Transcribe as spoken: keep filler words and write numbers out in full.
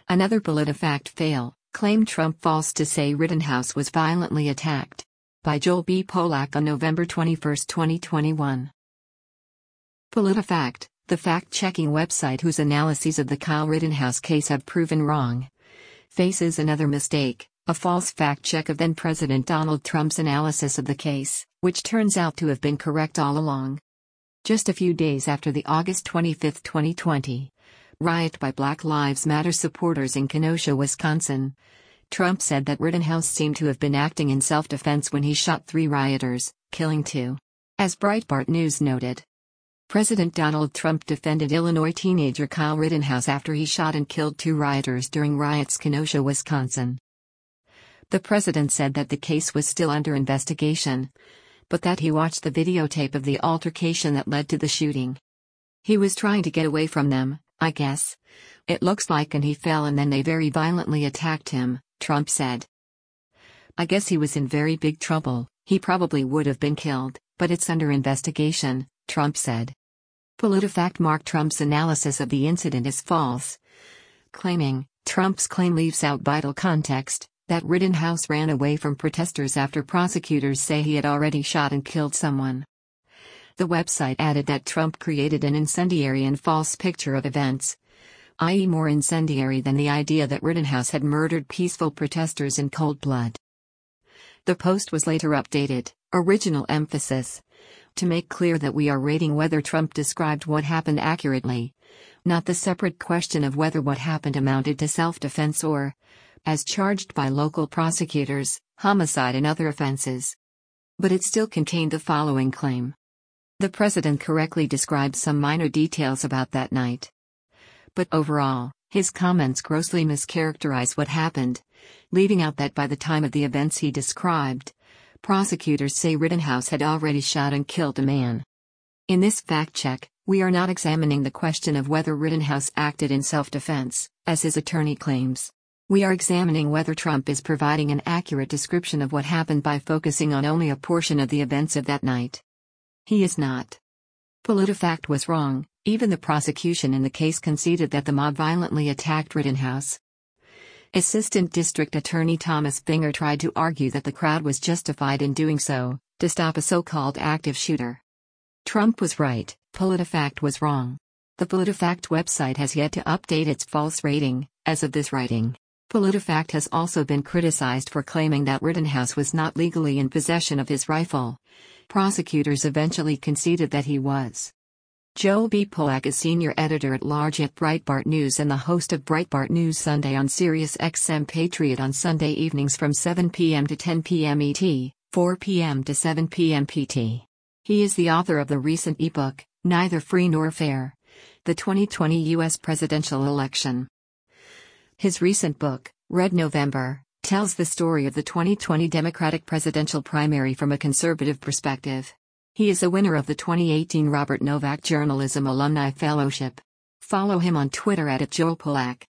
Another PolitiFact fail, claimed Trump false to say Rittenhouse was violently attacked. By Joel B. Polak on November twenty-first, twenty twenty-one. PolitiFact, the fact-checking website whose analyses of the Kyle Rittenhouse case have proven wrong, faces another mistake, a false fact-check of then-President Donald Trump's analysis of the case, which turns out to have been correct all along. Just a few days after the August twenty-fifth, twenty twenty, riot by Black Lives Matter supporters in Kenosha, Wisconsin, Trump said that Rittenhouse seemed to have been acting in self-defense when he shot three rioters, killing two. As Breitbart News noted, President Donald Trump defended Illinois teenager Kyle Rittenhouse after he shot and killed two rioters during riots in Kenosha, Wisconsin. The president said that the case was still under investigation, but that he watched the videotape of the altercation that led to the shooting. He was trying to get away from them, I guess. It looks like, and he fell and then they very violently attacked him, Trump said. I guess he was in very big trouble, he probably would have been killed, but it's under investigation, Trump said. PolitiFact marked Trump's analysis of the incident as false, claiming, Trump's claim leaves out vital context, that Rittenhouse ran away from protesters after prosecutors say he had already shot and killed someone. The website added that Trump created an incendiary and false picture of events, that is more incendiary than the idea that Rittenhouse had murdered peaceful protesters in cold blood. The post was later updated, original emphasis, to make clear that we are rating whether Trump described what happened accurately, not the separate question of whether what happened amounted to self-defense or, as charged by local prosecutors, homicide and other offenses. But it still contained the following claim. The president correctly described some minor details about that night. But overall, his comments grossly mischaracterize what happened, leaving out that by the time of the events he described, prosecutors say Rittenhouse had already shot and killed a man. In this fact-check, we are not examining the question of whether Rittenhouse acted in self-defense, as his attorney claims. We are examining whether Trump is providing an accurate description of what happened by focusing on only a portion of the events of that night. He is not. PolitiFact was wrong. Even the prosecution in the case conceded that the mob violently attacked Rittenhouse. Assistant District Attorney Thomas Binger tried to argue that the crowd was justified in doing so, to stop a so-called active shooter. Trump was right, PolitiFact was wrong. The PolitiFact website has yet to update its false rating, as of this writing. PolitiFact has also been criticized for claiming that Rittenhouse was not legally in possession of his rifle. Prosecutors eventually conceded that he was. Joel B. Polak is senior editor-at-large at Breitbart News and the host of Breitbart News Sunday on Sirius X M Patriot on Sunday evenings from seven p m to ten p m E T, four p m to seven p m P T. He is the author of the recent ebook, Neither Free Nor Fair: The twenty twenty U S Presidential Election. His recent book, Red November, tells the story of the twenty twenty Democratic presidential primary from a conservative perspective. He is a winner of the twenty eighteen Robert Novak Journalism Alumni Fellowship. Follow him on Twitter at Joel Polak.